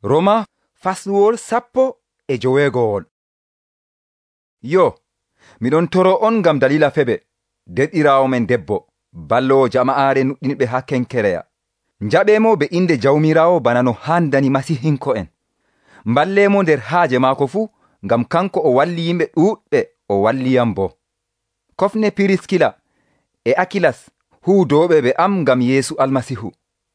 Roma fasluwol 15. Yo, miɗon toro on ngam dalila Febe, derɗiraawo men debbo, ballowo jama'aare nuɗɗinɓe ha kenkereya. Njaɓemo be inde jawmirawo bana no handani masihinko'en. Mballemo nder haaje maako fu, ngam kanko o walli yimɓe ɗuɗɓe, o walliyam bo. Kofne Piriskila e Akilas huudoɓe ɓe am ngam Yeesu Almasihu.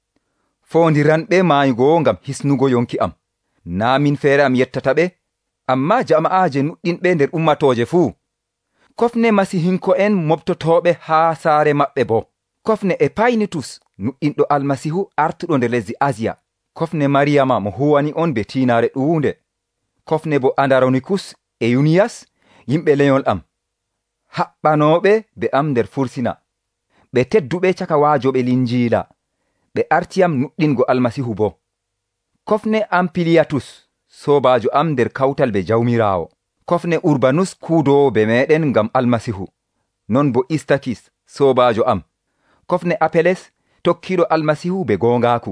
Fondiranɓe maayugo ngam hisnugo yonki am. Na min feere am yettata ɓe, amma jama'aaje nuɗɗinɓe nder ummatooje fuu. Kofne masihinko'en mobtotoɓe haa saare maɓɓe bo. Kofne Epaynitus nuɗɗinɗo Almasihu artuɗo nder lesdi Asiya. Kofne Mariyama mo huwani on be tiinaare ɗuunde. Kofne bo Andaronikus e Yuniyas yimɓe lenyol am. Haɓɓanooɓe be am nder fursina. Ɓe tedduɓe caka waajoɓe linjiila. Ɓe artiyam nuɗɗingo Almasihu bo. Kofne Ampiliyatus sobajo am nder kawtal be jawmirawo. Kofne Urbanus kuudowo be meɗen ngam Almasihu. Non bo Istakis sobajo am. Kofne Apeles tokkiɗo Almasihu be gongaku.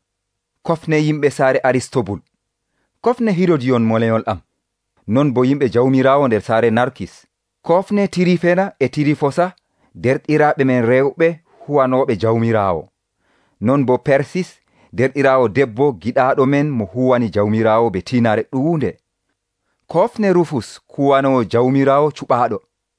Kofne yimɓe saare Aristobul. Kofne Hirodiyon mo lenyol am. Non bo yimɓe jawmirawo nder saare Narkis. Kofne Tirifena e Tirifosa derɗiraaɓe men rewɓe huwanoɓe jawmirawo. Non bo Persis derɗiraawo debbo giɗaɗo men mo huwani jawmirawo be tiinaare ɗuunde. Kofne Rufus huwanowo jawmirawo cuɓaɗo.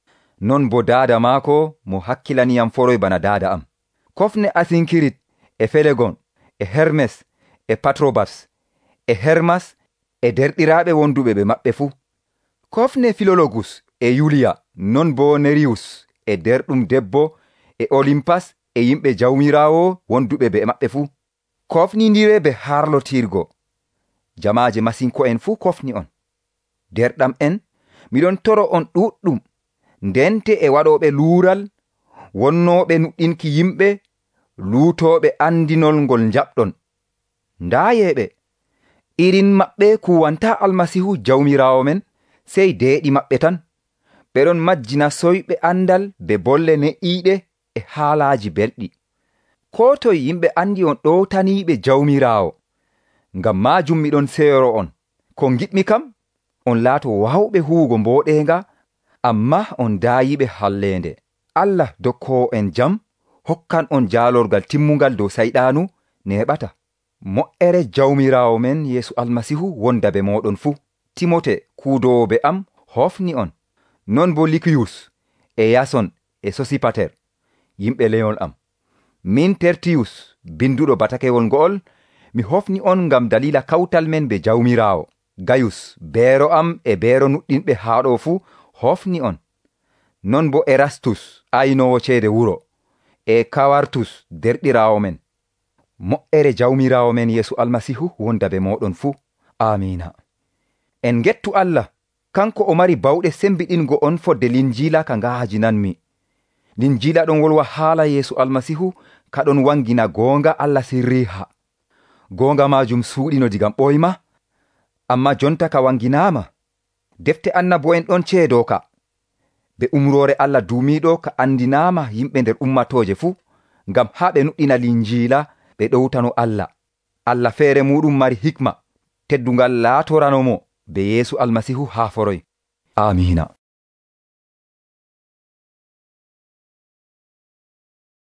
Non bo dada maako mo hakkilaniyam foroy bana dada am. Kofne Asinkirit e Felegon e Hermes e Patrobas e Hermas e derɗiraaɓe wonduɓe be maɓɓe fuu. Kofne Filologus e Yuliya, non bo Nerius e derɗum debbo e Olimpas e yimɓe jawmirawo wonduɓe be maɓɓe fuu. Kofnindire be harlotirgo. Jamaaje masinko'en fuu kofni on. Derɗam en, miɗon toro on ɗuɗɗum, ndente e waɗoɓe luural, wonnoɓe nuɗɗinki yimɓe, luutoɓe andinol ngol njaɓɗon. Ndayeɓe, irin maɓɓe kuwanta Almasihu jawmirawo men, sey deeɗi maɓɓe tan. Ɓeɗon majjina soyɓe andal be bolle ne'iiɗe e haalaaji belɗi. Ko toye yimɓe andi on ɗowtaniiɓe jawmirawo. Ngam majum miɗon seyoro on. Ko giɗmi kam, on laato wawɓe huwugo mboɗenga, amma on daayiɓe hallende. Allah dokkowo en jam, hokkan on jaalorgal timmungal dow sayɗanu neɓata. Mo'ere jawmirawo men Yeesu Almasihu wonda be moɗon fuu. Timote kuudowo be am hofni on. Non bo Likiyus e Yason e Sosipater yimɓe lenyol am. Min Tertiyus binduɗo batakewol ngo'ol mi hofni on ngam dalila kawtal men be jawmirawo. Gayus beero am e beero nuɗɗinɓe haaɗo fuu hofni on. Non bo Erastus aynowo ceede wuro e Kawartus derɗirawo men. Mo'ere jawmirawo men Yeesu Almasihu wonda be moɗon fuu. Amina. En gettu Allah, kanko o mari bawɗe sembiɗingo on fodde linjiila ka ngahajinanmi. Linjiila ɗon wolwa haala Yeesu Almasihu ka ɗon wangina goonga Allah sirriha. Goonga majum suuɗino digam ɓoyma, amma jonta ka wanginaama. Defte annabo'en ɗon ceedo ka. Be umrore Allah duumiɗo ka andinaama yimɓe nder ummatooje fuu, ngam haa ɓe nuɗɗina linjiila ɓe ɗowtano Allah. Allah feere muɗum mari hikma, teddungal laatoranomo be Yeesu Almasihu haa foroy. Amina.